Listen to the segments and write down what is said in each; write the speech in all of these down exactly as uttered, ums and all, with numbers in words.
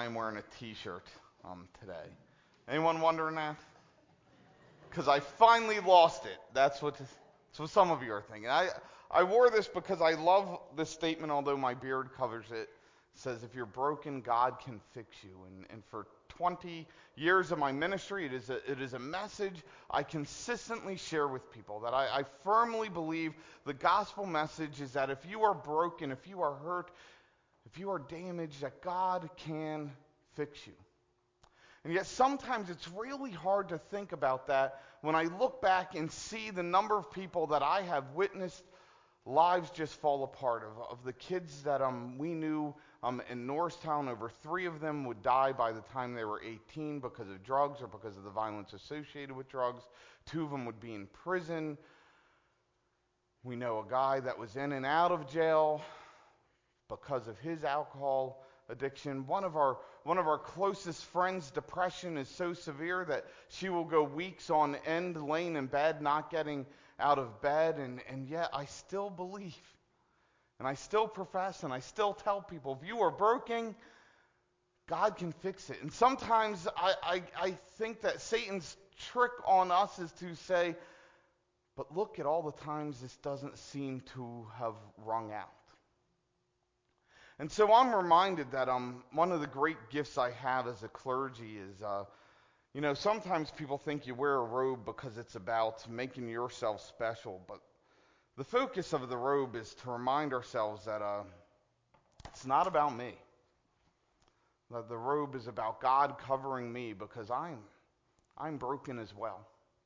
am wearing a t-shirt um, today. Anyone wondering that? Because I finally lost it. That's what, that's what some of you are thinking. I, I wore this because I love this statement, although my beard covers it. It says, if you're broken, God can fix you. And, and for twenty years of my ministry, it is a, it is a message I consistently share with people, that I, I firmly believe the gospel message is that if you are broken, if you are hurt, if you are damaged, that God can fix you. And yet sometimes it's really hard to think about that when I look back and see the number of people that I have witnessed lives just fall apart. Of, of the kids that um, we knew um, in Norristown, over three of them would die by the time they were eighteen because of drugs or because of the violence associated with drugs. Two of them would be in prison. We know a guy that was in and out of jail because of his alcohol addiction. One of our one of our closest friends' depression is so severe that she will go weeks on end laying in bed, not getting out of bed, and, and yet I still believe, and I still profess, and I still tell people, if you are broken, God can fix it. And sometimes I, I, I think that Satan's trick on us is to say, but look at all the times this doesn't seem to have rung out. And so I'm reminded that um, one of the great gifts I have as a clergy is, uh, you know, sometimes people think you wear a robe because it's about making yourself special, but the focus of the robe is to remind ourselves that uh, it's not about me. That the robe is about God covering me because I'm, I'm broken as well.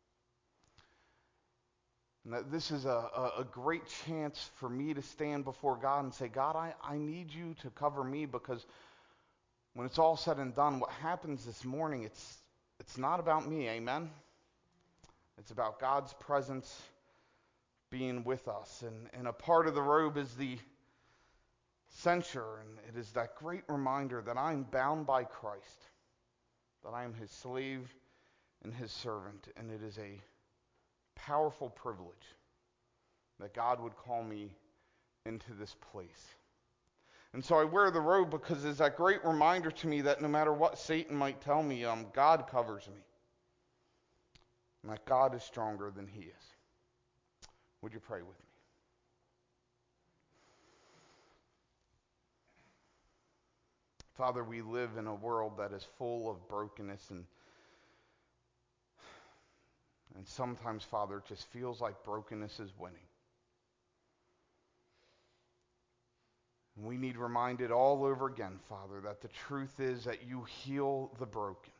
And that this is a, a, a great chance for me to stand before God and say, God, I, I need you to cover me, because when it's all said and done, what happens this morning, it's it's not about me, amen? It's about God's presence being with us. And, and a part of the robe is the censure, and it is that great reminder that I'm bound by Christ, that I am his slave and his servant, and it is a powerful privilege that God would call me into this place. And so I wear the robe because it's that great reminder to me that no matter what Satan might tell me, um, God covers me. And that God is stronger than he is. Would you pray with me? Father, we live in a world that is full of brokenness, and And sometimes, Father, it just feels like brokenness is winning. And we need reminded all over again, Father, that the truth is that you heal the broken.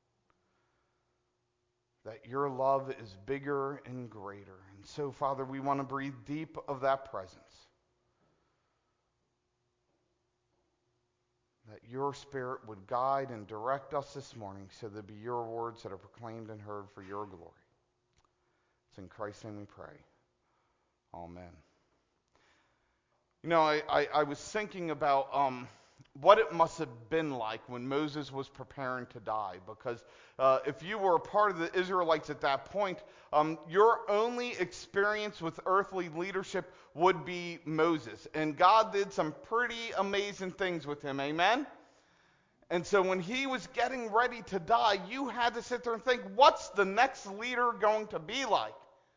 That your love is bigger and greater. And so, Father, we want to breathe deep of that presence. That your Spirit would guide and direct us this morning so there be your words that are proclaimed and heard for your glory. It's in Christ's name we pray. Amen. You know, I, I, I was thinking about um, what it must have been like when Moses was preparing to die, because uh, if you were a part of the Israelites at that point, um, your only experience with earthly leadership would be Moses. And God did some pretty amazing things with him, amen? And so when he was getting ready to die, you had to sit there and think, what's the next leader going to be like?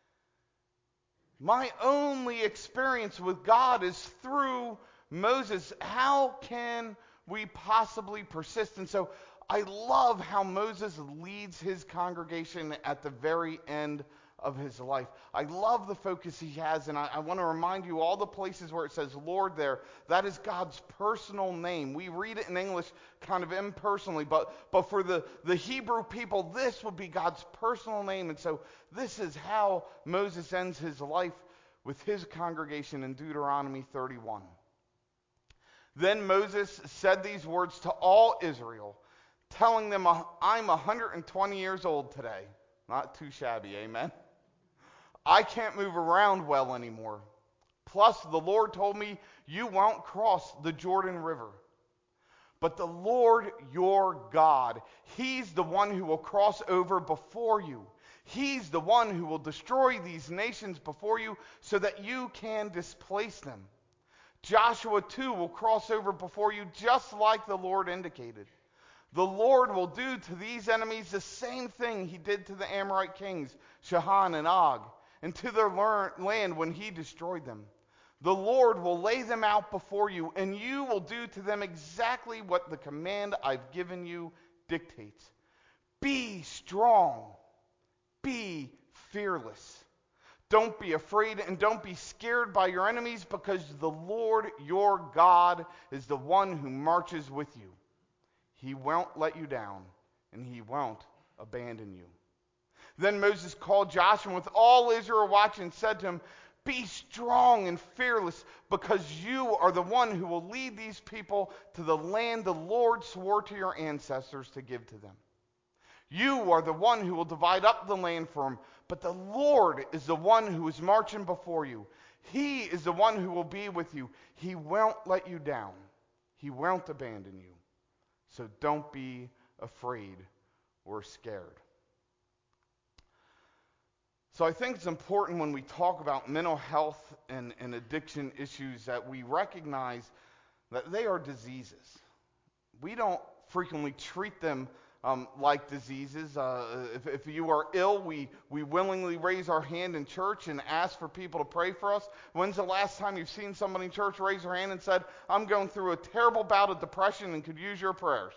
My only experience with God is through Moses. How can we possibly persist? And so I love how Moses leads his congregation at the very end of his life. I love the focus he has, and I, I want to remind you all the places where it says Lord there, that is God's personal name. We read it in English kind of impersonally, but, but for the, the Hebrew people, this would be God's personal name. And so this is how Moses ends his life with his congregation in Deuteronomy thirty-one. Then Moses said these words to all Israel, telling them, I'm one hundred twenty years old today. Not too shabby, amen? I can't move around well anymore. Plus, the Lord told me, you won't cross the Jordan River. But the Lord your God, he's the one who will cross over before you. He's the one who will destroy these nations before you so that you can displace them. Joshua too will cross over before you just like the Lord indicated. The Lord will do to these enemies the same thing he did to the Amorite kings, Sihon and Og, and to their land when he destroyed them. The Lord will lay them out before you, and you will do to them exactly what the command I've given you dictates. Be strong. Be fearless. Don't be afraid and don't be scared by your enemies, because the Lord your God is the one who marches with you. He won't let you down, and he won't abandon you. Then Moses called Joshua with all Israel watching and said to him, be strong and fearless, because you are the one who will lead these people to the land the Lord swore to your ancestors to give to them. You are the one who will divide up the land for them, but the Lord is the one who is marching before you. He is the one who will be with you. He won't let you down. He won't abandon you. So don't be afraid or scared. So I think it's important when we talk about mental health and, and addiction issues that we recognize that they are diseases. We don't frequently treat them um, like diseases. Uh, if, if you are ill, we, we willingly raise our hand in church and ask for people to pray for us. When's the last time you've seen somebody in church raise their hand and said, I'm going through a terrible bout of depression and could use your prayers?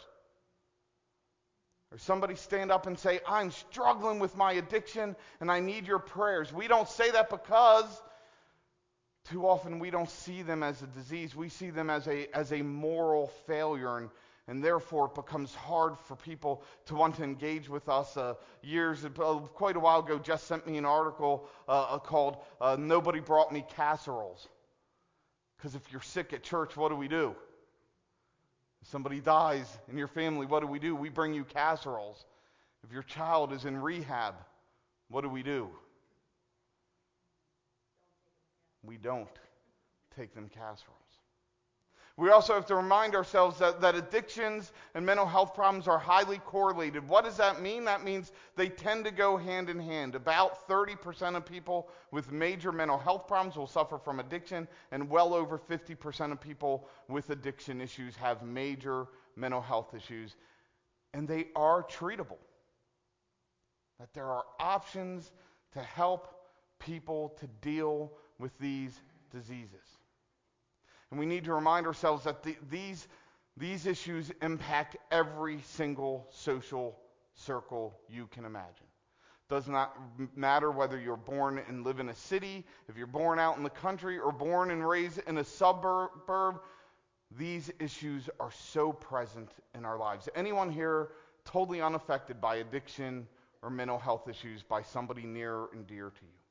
Or somebody stand up and say, I'm struggling with my addiction and I need your prayers. We don't say that because too often we don't see them as a disease. We see them as a as a moral failure, and, and therefore it becomes hard for people to want to engage with us. Uh, years, uh, quite a while ago, Jess sent me an article uh, called uh, Nobody Brought Me Casseroles. Because if you're sick at church, what do we do? If somebody dies in your family, what do we do? We bring you casseroles. If your child is in rehab, what do we do? We don't take them casseroles. We also have to remind ourselves that, that addictions and mental health problems are highly correlated. What does that mean? That means they tend to go hand in hand. About thirty percent of people with major mental health problems will suffer from addiction, and well over fifty percent of people with addiction issues have major mental health issues, and they are treatable. That there are options to help people to deal with these diseases. And we need to remind ourselves that the, these, these issues impact every single social circle you can imagine. Does not matter whether you're born and live in a city, if you're born out in the country, or born and raised in a suburb, these issues are so present in our lives. Anyone here totally unaffected by addiction or mental health issues by somebody near and dear to you?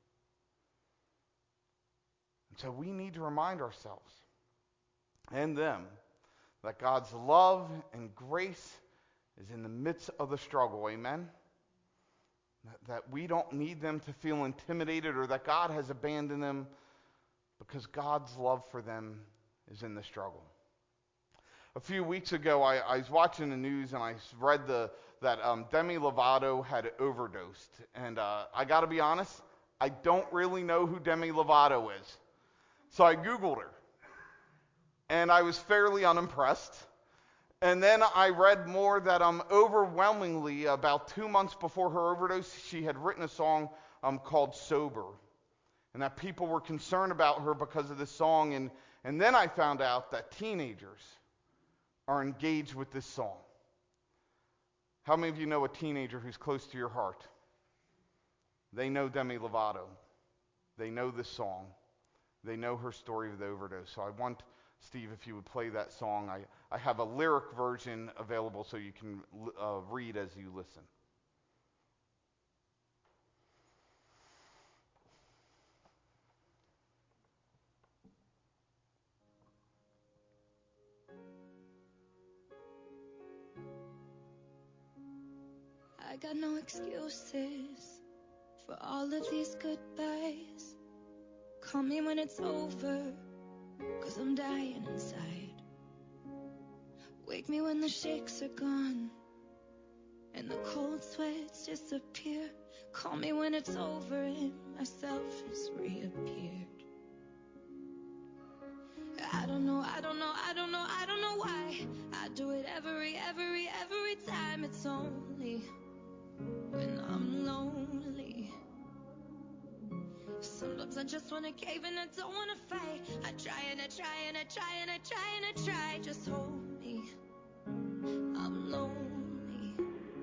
And so we need to remind ourselves and them that God's love and grace is in the midst of the struggle. Amen? That, that we don't need them to feel intimidated or that God has abandoned them, because God's love for them is in the struggle. A few weeks ago, I, I was watching the news and I read the, that um, Demi Lovato had overdosed. And uh, I got to be honest, I don't really know who Demi Lovato is. So I Googled her. And I was fairly unimpressed. And then I read more that um, overwhelmingly, about two months before her overdose, she had written a song um, called Sober. And that people were concerned about her because of this song. And, and then I found out that teenagers are engaged with this song. How many of you know a teenager who's close to your heart? They know Demi Lovato. They know this song. They know her story of the overdose. So I want, Steve, if you would play that song. I, I have a lyric version available so you can uh, read as you listen. I got no excuses for all of these goodbyes. Call me when it's over, 'cause I'm dying inside. Wake me when the shakes are gone and the cold sweats disappear. Call me when it's over and myself has reappeared. I don't know, I don't know, I don't know, I don't know why I do it every, every, every Sometimes I just wanna cave and I don't wanna fight. I try and I try and I try and I try and I try. Just hold me. I'm lonely.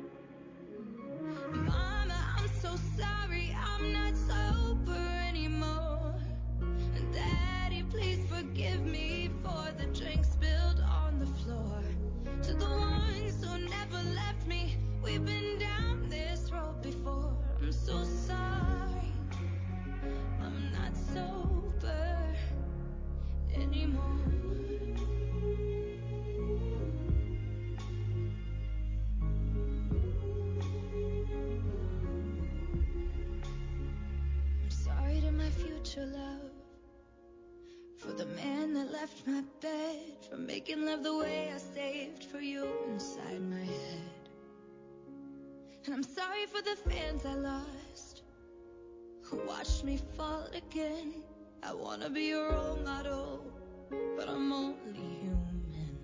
Mama, I'm so sorry. I'm not sober anymore. And Daddy, please forgive me for the drink spilled on the floor. To the ones who never left me, we've been down this road before. I'm so sorry. I'm not sober anymore. I'm sorry to my future love, for the man that left my bed, for making love the way I saved for you inside my head. And I'm sorry for the fans I lost, who watched me fall again. I wanna be a role model, but I'm only human.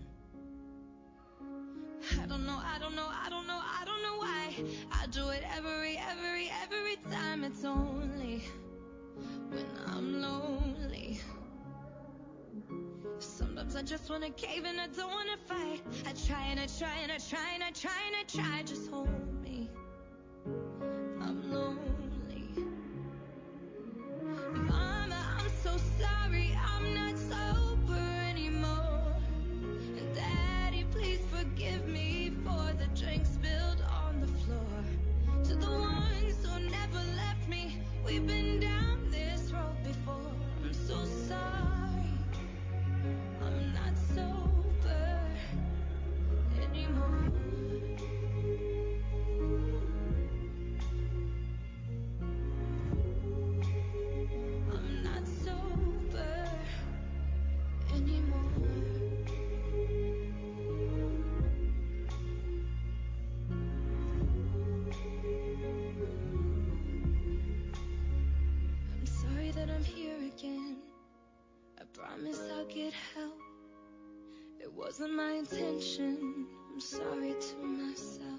I don't know, I don't know, I don't know, I don't know why I do it every, every, every time. It's only when I'm lonely. Sometimes I just wanna cave and I don't wanna fight. I try and I try and I try and I try and I try. Just hold me. I'm lonely. Mama, I'm so sorry. I'm not sober anymore. And Daddy, please forgive me for the drink spilled on the floor. To the ones who never left me, we've been down this road before. I'm so sorry. I'm not sober anymore. I'm not sober anymore. I'm sorry that I'm here again. I promise I'll get help. It wasn't my intention. I'm sorry to myself.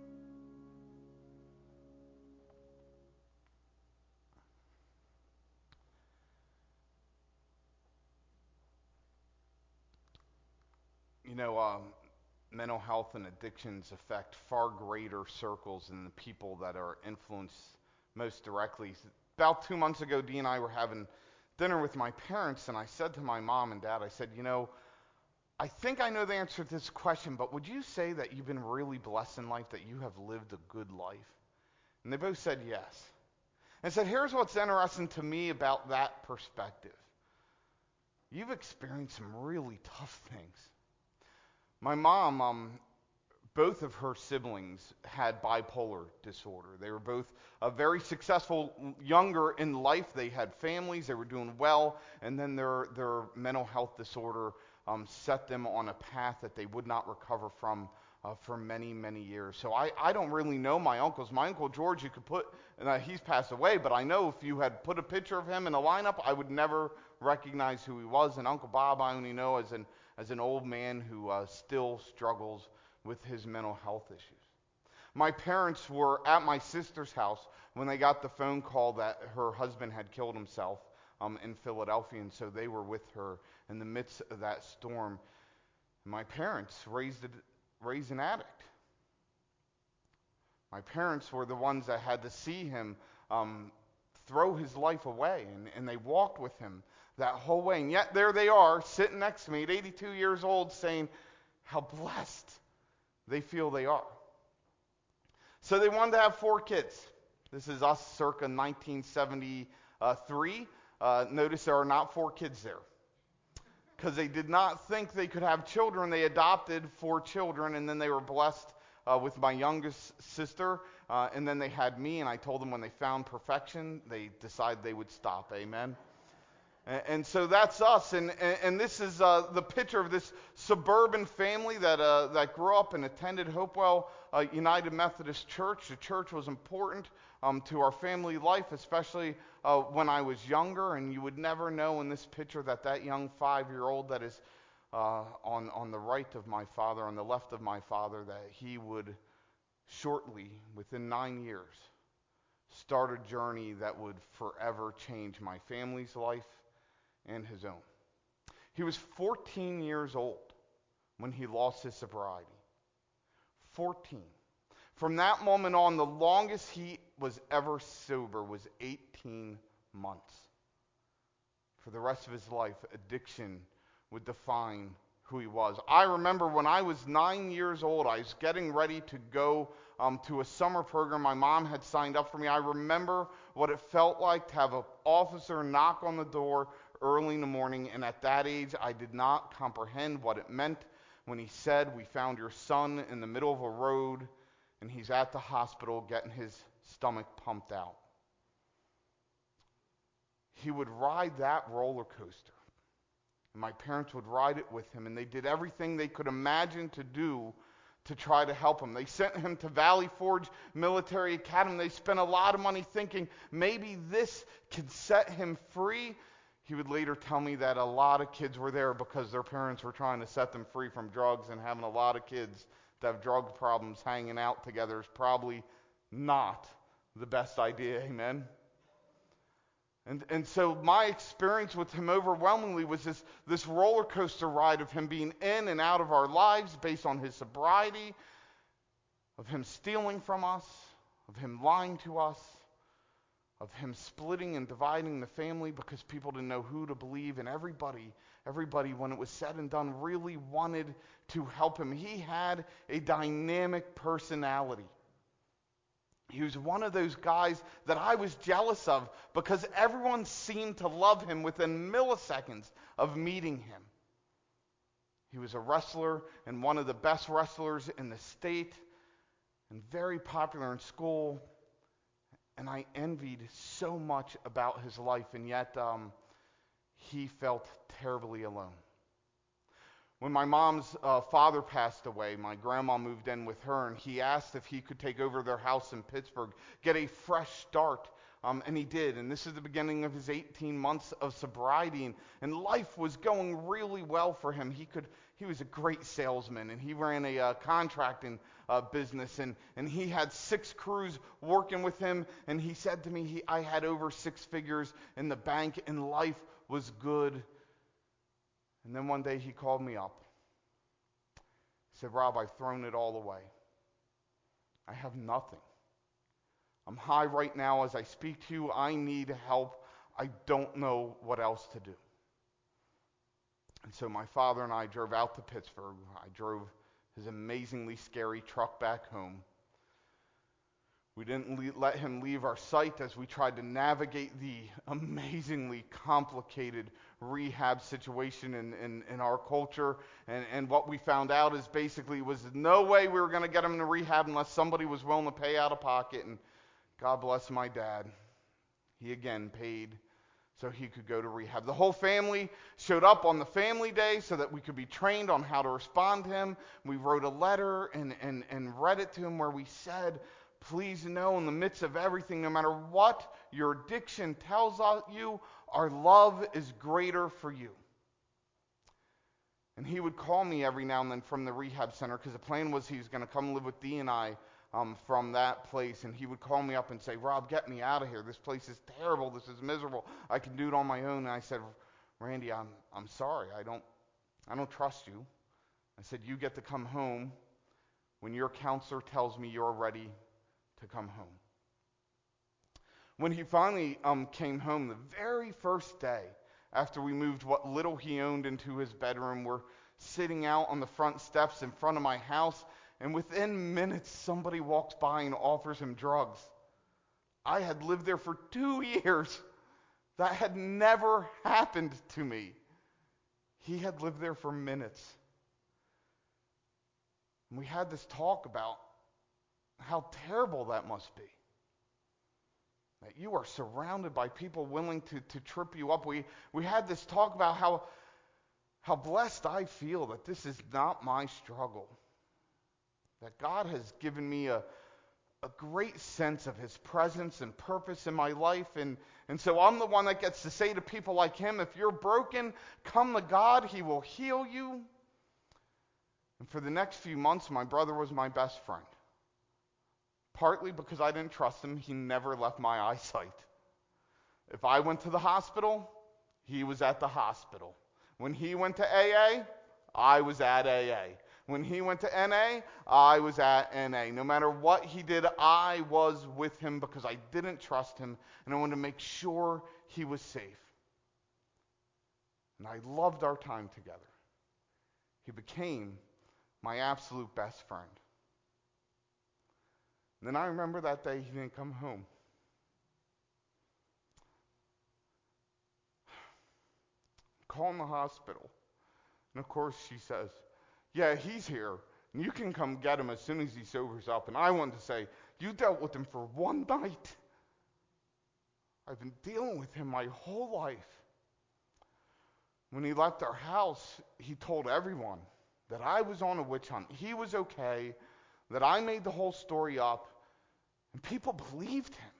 You know, um, mental health and addictions affect far greater circles than the people that are influenced most directly. About two months ago, Dee and I were having dinner with my parents, and I said to my mom and dad, I said, you know, I think I know the answer to this question, but would you say that you've been really blessed in life, that you have lived a good life? And they both said yes. And I said, here's what's interesting to me about that perspective. You've experienced some really tough things. My mom, um, both of her siblings had bipolar disorder. They were both uh, very successful younger in life. They had families, they were doing well, and then their, their mental health disorder um, set them on a path that they would not recover from uh, for many, many years. So I, I don't really know my uncles. My Uncle George, you could put, and uh, he's passed away, but I know if you had put a picture of him in a lineup, I would never recognize who he was. And Uncle Bob, I only know as an, as an old man who uh, still struggles with his mental health issues. My parents were at my sister's house when they got the phone call that her husband had killed himself um, in Philadelphia, and so they were with her in the midst of that storm. My parents raised, a, raised an addict. My parents were the ones that had to see him um, throw his life away, and, and they walked with him that whole way. And yet there they are, sitting next to me at eighty-two years old, saying how blessed they feel they are. So they wanted to have four kids. This is us circa nineteen seventy-three. Uh, notice there are not four kids there. Because they did not think they could have children. They adopted four children, and then they were blessed uh, with my youngest sister. Uh, and then they had me, and I told them when they found perfection, they decided they would stop. Amen. And so that's us, and, and, and this is uh, the picture of this suburban family that uh, that grew up and attended Hopewell uh, United Methodist Church. The church was important um, to our family life, especially uh, when I was younger, and you would never know in this picture that that young five-year-old that is uh, on, on the right of my father, on the left of my father, that he would shortly, within nine years, start a journey that would forever change my family's life and his own. He was fourteen years old when he lost his sobriety. fourteen. From that moment on, the longest he was ever sober was eighteen months. For the rest of his life, addiction would define who he was. I remember when I was nine years old, I was getting ready to go um, to a summer program my mom had signed up for me. I remember what it felt like to have an officer knock on the door early in the morning, and at that age, I did not comprehend what it meant when he said, "We found your son in the middle of a road, and he's at the hospital getting his stomach pumped out." He would ride that roller coaster. And my parents would ride it with him, and they did everything they could imagine to do to try to help him. They sent him to Valley Forge Military Academy. They spent a lot of money thinking maybe this could set him free. He would later tell me that a lot of kids were there because their parents were trying to set them free from drugs, and having a lot of kids that have drug problems hanging out together is probably not the best idea. Amen? And and so my experience with him overwhelmingly was this, this roller coaster ride of him being in and out of our lives based on his sobriety, of him stealing from us, of him lying to us, of him splitting and dividing the family because people didn't know who to believe, and everybody, everybody, when it was said and done, really wanted to help him. He had a dynamic personality. He was one of those guys that I was jealous of because everyone seemed to love him within milliseconds of meeting him. He was a wrestler and one of the best wrestlers in the state and very popular in school. And I envied so much about his life, and yet um, he felt terribly alone. When my mom's uh, father passed away, my grandma moved in with her, and he asked if he could take over their house in Pittsburgh, get a fresh start, um, and he did. And this is the beginning of his eighteen months of sobriety, and, and life was going really well for him. He could, he was a great salesman, and he ran a uh, contracting uh, business, and, and he had six crews working with him, and he said to me, he, I had over six figures in the bank, and life was good. And then one day he called me up. He said, "Rob, I've thrown it all away. I have nothing. I'm high right now as I speak to you. I need help. I don't know what else to do." And so my father and I drove out to Pittsburgh. I drove his amazingly scary truck back home. We didn't le- let him leave our sight as we tried to navigate the amazingly complicated rehab situation in, in, in our culture. And, and what we found out is basically was no way we were going to get him into rehab unless somebody was willing to pay out of pocket. And God bless my dad. He again paid so he could go to rehab. The whole family showed up on the family day so that we could be trained on how to respond to him. We wrote a letter and, and, and read it to him where we said, "Please know, in the midst of everything, no matter what your addiction tells you, our love is greater for you." And he would call me every now and then from the rehab center because the plan was he was going to come live with Dee and I um, from that place. And he would call me up and say, "Rob, get me out of here. This place is terrible. This is miserable. I can do it on my own." And I said, "Randy, I'm I'm sorry. I don't I don't trust you." I said, "You get to come home when your counselor tells me you're ready to come home." When he finally um, came home, the very first day after we moved what little he owned into his bedroom, we're sitting out on the front steps in front of my house, and within minutes somebody walks by and offers him drugs. I had lived there for two years. That had never happened to me. He had lived there for minutes. And we had this talk about how terrible that must be. That you are surrounded by people willing to, to trip you up. We we had this talk about how how blessed I feel that this is not my struggle. That God has given me a, a great sense of his presence and purpose in my life. And, and so I'm the one that gets to say to people like him, if you're broken, come to God, he will heal you. And for the next few months, my brother was my best friend. Partly because I didn't trust him, he never left my eyesight. If I went to the hospital, he was at the hospital. When he went to A A, I was at A A. When he went to N A, I was at N A. No matter what he did, I was with him because I didn't trust him, and I wanted to make sure he was safe. And I loved our time together. He became my absolute best friend. And then I remember that day he didn't come home. Calling the hospital. And of course she says, yeah, he's here. And you can come get him as soon as he sobers up. And I wanted to say, you dealt with him for one night. I've been dealing with him my whole life. When he left our house, he told everyone that I was on a witch hunt. He was okay, that I made the whole story up, and people believed him.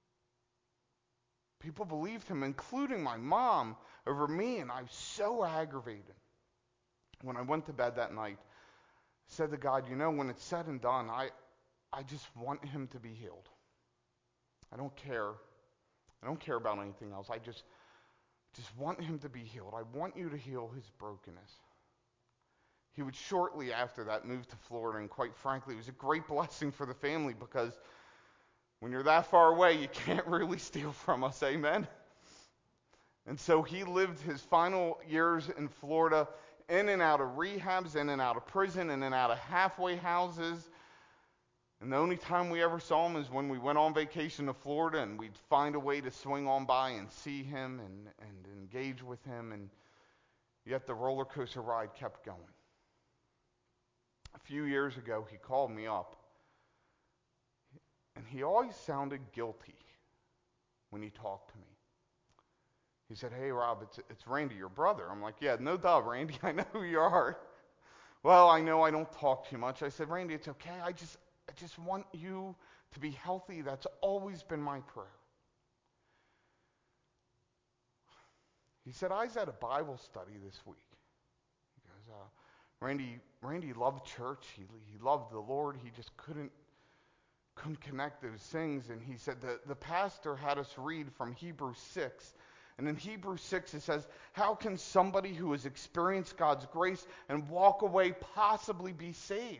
People believed him, including my mom, over me, and I was so aggravated. When I went to bed that night, I said to God, you know, when it's said and done, I, I just want him to be healed. I don't care. I don't care about anything else. I just, just want him to be healed. I want you to heal his brokenness. He would shortly after that move to Florida, and quite frankly, it was a great blessing for the family because when you're that far away, you can't really steal from us, amen? And so he lived his final years in Florida in and out of rehabs, in and out of prison, in and out of halfway houses. And the only time we ever saw him is when we went on vacation to Florida, and we'd find a way to swing on by and see him and, and engage with him. And yet the roller coaster ride kept going. A few years ago, he called me up, and he always sounded guilty when he talked to me. He said, hey, Rob, it's, it's Randy, your brother. I'm like, yeah, no doubt, Randy, I know who you are. Well, I know I don't talk too much. I said, Randy, it's okay. I just, I just want you to be healthy. That's always been my prayer. He said, I was at a Bible study this week. He goes, uh, Randy, Randy loved church. He, he loved the Lord. He just couldn't, couldn't connect those things. And he said that the pastor had us read from Hebrews six. And in Hebrews six it says, how can somebody who has experienced God's grace and walk away possibly be saved?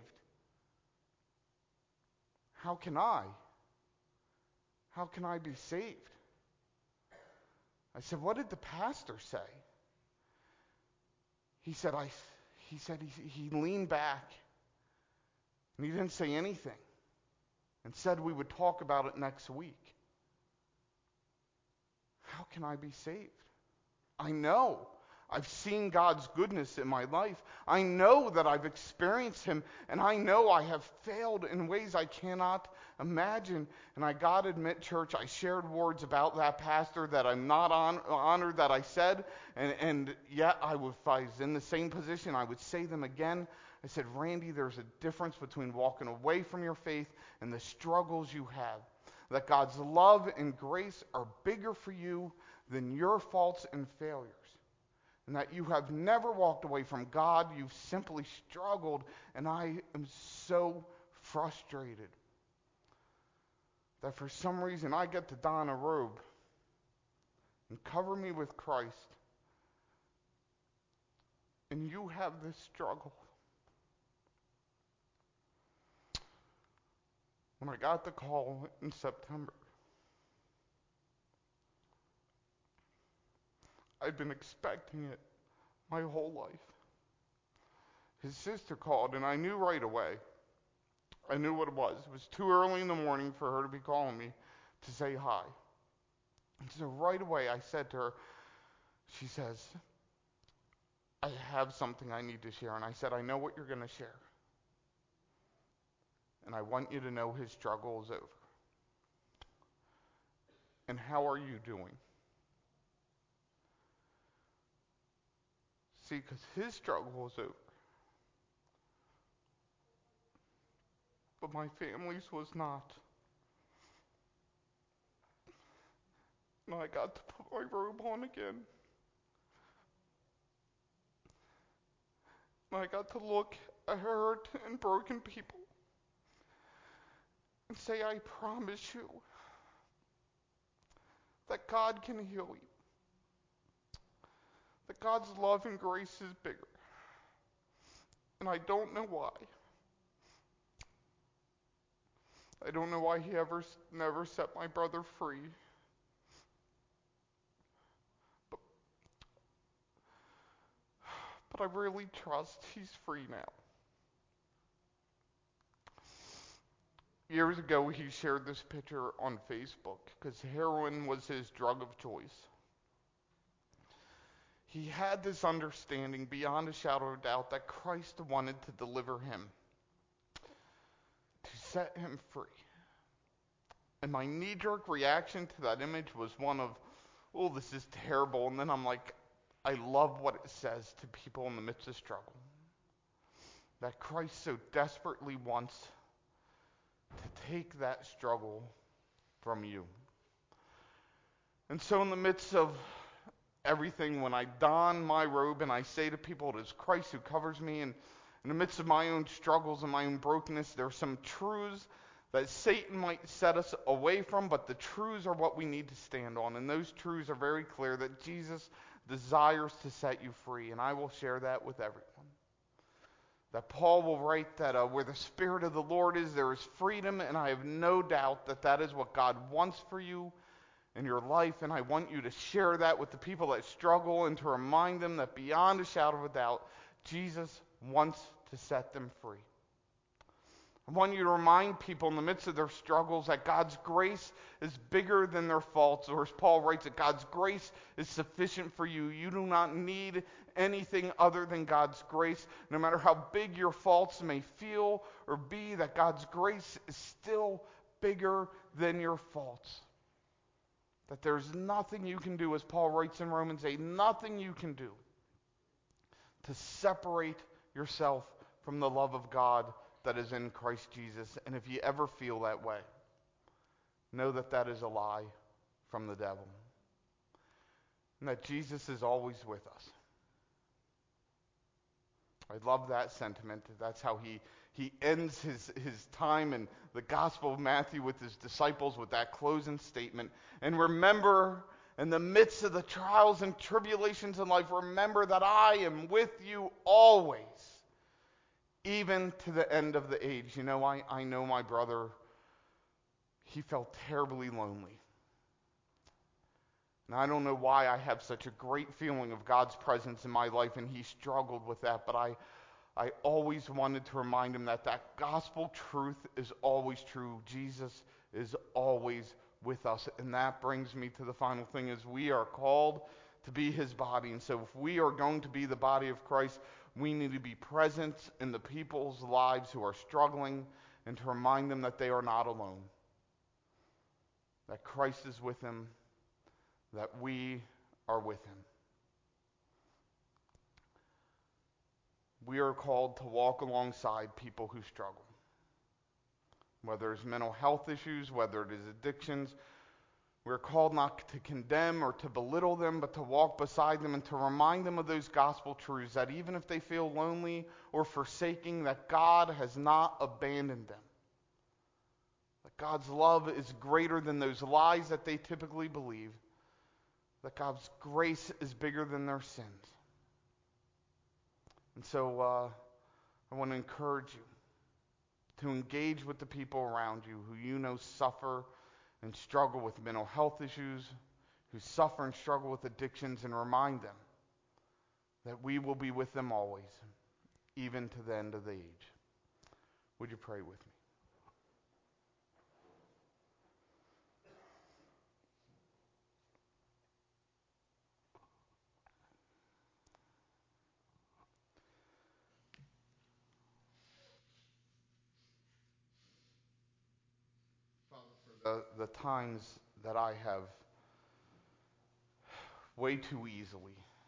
How can I? How can I be saved? I said, what did the pastor say? He said, I, he said he, he leaned back and he didn't say anything and said we would talk about it next week. How can I be saved? I know. I've seen God's goodness in my life. I know that I've experienced him, and I know I have failed in ways I cannot imagine. And I gotta admit, church, I shared words about that pastor that I'm not on, honored that I said, and, and yet I would, if I was in the same position, I would say them again. I said, Randy, there's a difference between walking away from your faith and the struggles you have. That God's love and grace are bigger for you than your faults and failures. And that you have never walked away from God, you've simply struggled, and I am so frustrated that for some reason I get to don a robe and cover me with Christ, and you have this struggle. When I got the call in September, I'd been expecting it my whole life. His sister called, and I knew right away. I knew what it was. It was too early in the morning for her to be calling me to say hi. And so right away I said to her, she says, I have something I need to share. And I said, I know what you're going to share. And I want you to know his struggle is over. And how are you doing? See, because his struggle is over. But my family's was not. And I got to put my robe on again. And I got to look at hurt and broken people and say, I promise you that God can heal you. That God's love and grace is bigger. And I don't know why. I don't know why he ever never set my brother free. But, but I really trust he's free now. Years ago, he shared this picture on Facebook because heroin was his drug of choice. He had this understanding beyond a shadow of doubt that Christ wanted to deliver him, to set him free. And my knee-jerk reaction to that image was one of, oh, this is terrible. And then I'm like, I love what it says to people in the midst of struggle. That Christ so desperately wants to take that struggle from you. And so in the midst of everything, when I don my robe and I say to people, it is Christ who covers me, and in the midst of my own struggles and my own brokenness, there are some truths that Satan might set us away from, but the truths are what we need to stand on. And those truths are very clear that Jesus desires to set you free, and I will share that with everyone. That Paul will write that uh, where the Spirit of the Lord is, there is freedom, and I have no doubt that that is what God wants for you in your life, and I want you to share that with the people that struggle and to remind them that beyond a shadow of a doubt, Jesus wants to set them free. I want you to remind people in the midst of their struggles that God's grace is bigger than their faults, or as Paul writes, that God's grace is sufficient for you. You do not need anything other than God's grace. No matter how big your faults may feel or be, that God's grace is still bigger than your faults. That there's nothing you can do, as Paul writes in Romans eight, nothing you can do to separate yourself from the love of God that is in Christ Jesus. And if you ever feel that way, know that that is a lie from the devil. And that Jesus is always with us. I love that sentiment. That's how he, he ends his, his time in the Gospel of Matthew with his disciples with that closing statement. And remember, in the midst of the trials and tribulations in life, remember that I am with you always, even to the end of the age. You know, I, I know my brother, he felt terribly lonely. And I don't know why I have such a great feeling of God's presence in my life, and he struggled with that, but I, I always wanted to remind him that that gospel truth is always true. Jesus is always with us. And that brings me to the final thing, is we are called to be his body. And so if we are going to be the body of Christ, we need to be present in the people's lives who are struggling and to remind them that they are not alone, that Christ is with them, that we are with him. We are called to walk alongside people who struggle. Whether it's mental health issues, whether it is addictions, we're called not to condemn or to belittle them, but to walk beside them and to remind them of those gospel truths, that even if they feel lonely or forsaking, that God has not abandoned them. That God's love is greater than those lies that they typically believe. That God's grace is bigger than their sins. And so uh, I want to encourage you to engage with the people around you who you know suffer and struggle with mental health issues, who suffer and struggle with addictions, and remind them that we will be with them always, even to the end of the age. Would you pray with me? The, the times that I have way too easily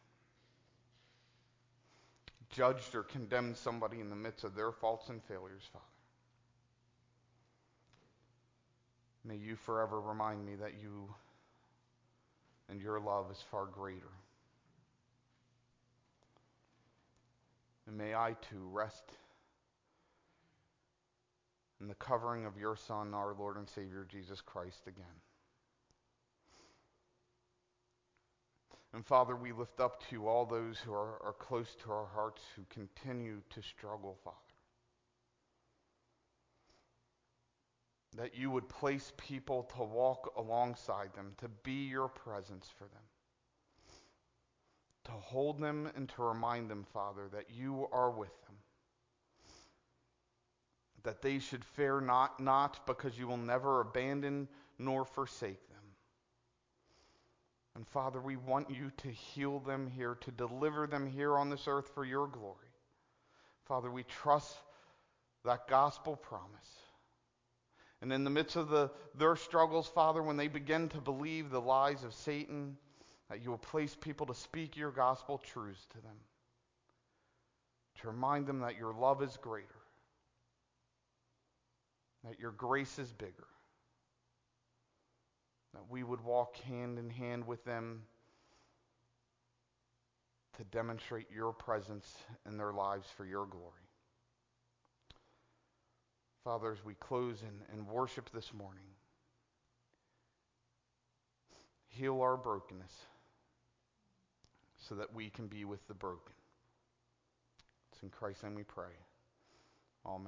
judged or condemned somebody in the midst of their faults and failures, Father, may you forever remind me that you and your love is far greater. And may I too rest in the covering of your Son, our Lord and Savior, Jesus Christ, again. And Father, we lift up to you all those who are, are close to our hearts who continue to struggle, Father. That you would place people to walk alongside them, to be your presence for them. To hold them and to remind them, Father, that you are with them. That they should fear not, not because you will never abandon nor forsake them. And Father, we want you to heal them here, to deliver them here on this earth for your glory. Father, we trust that gospel promise. And in the midst of the, their struggles, Father, when they begin to believe the lies of Satan, that you will place people to speak your gospel truths to them. To remind them that your love is greater. That your grace is bigger. That we would walk hand in hand with them to demonstrate your presence in their lives for your glory. Father, as we close in, in worship this morning, heal our brokenness so that we can be with the broken. It's in Christ's name we pray. Amen.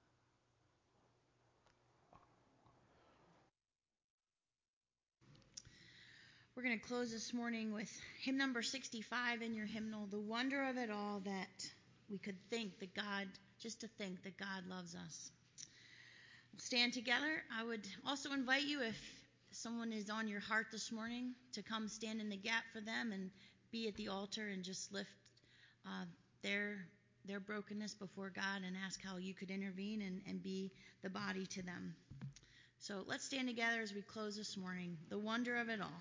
We're going to close this morning with hymn number sixty-five in your hymnal, The Wonder of It All, that we could think that God, just to think that God loves us. We'll stand together. I would also invite you, if someone is on your heart this morning, to come stand in the gap for them and be at the altar and just lift uh, their their brokenness before God and ask how you could intervene and, and be the body to them. So let's stand together as we close this morning. The Wonder of It All.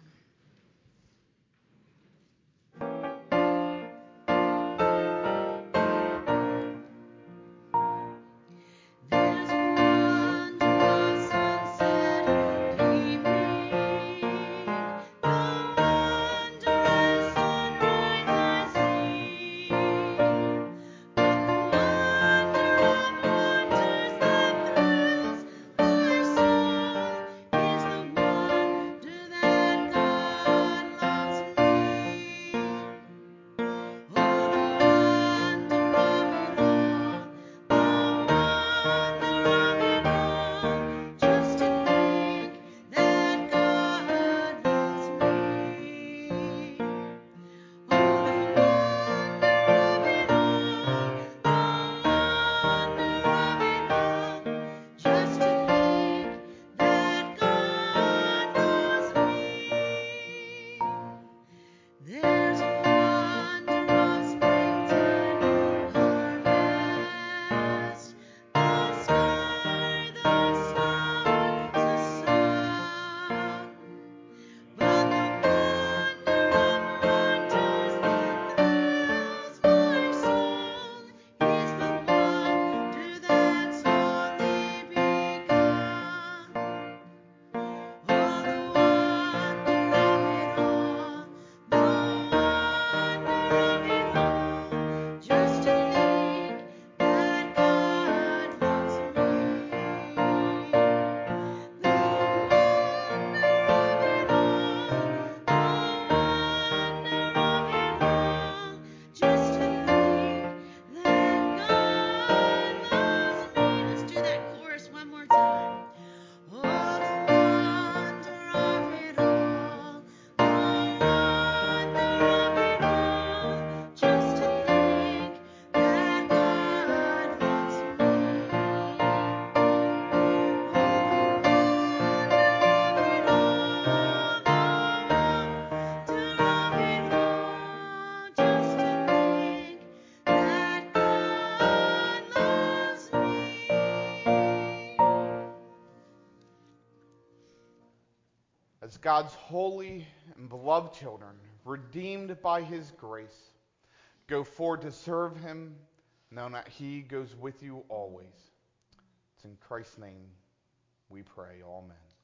As God's holy and beloved children, redeemed by his grace, go forward to serve him, knowing that he goes with you always. It's in Christ's name we pray. Amen.